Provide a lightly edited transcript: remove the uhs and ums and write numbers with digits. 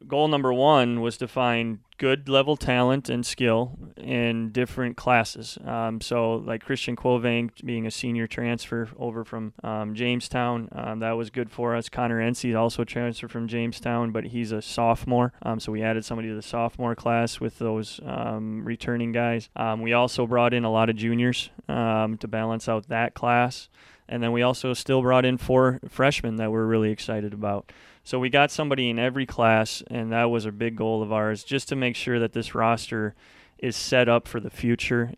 goal number one was to find good level talent and skill in different classes. So like Christian Quovang being a senior transfer over from Jamestown, that was good for us. Connor Ency also transferred from Jamestown, but he's a sophomore. So we added somebody to the sophomore class with those returning guys. We also brought in a lot of juniors to balance out that class. And then we also still brought in 4 freshmen that we're really excited about. So we got somebody in every class, and that was a big goal of ours, just to make sure that this roster is set up for the future